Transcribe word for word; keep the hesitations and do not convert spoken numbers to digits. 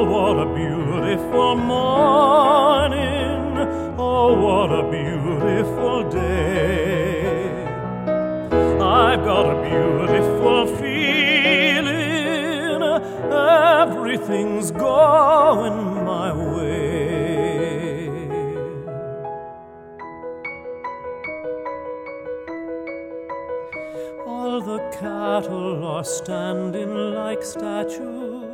Oh, what a beautiful morning. Oh, what a beautiful day. I've got a beautiful feeling. Everything's going my way. All the cattle are standing like statues.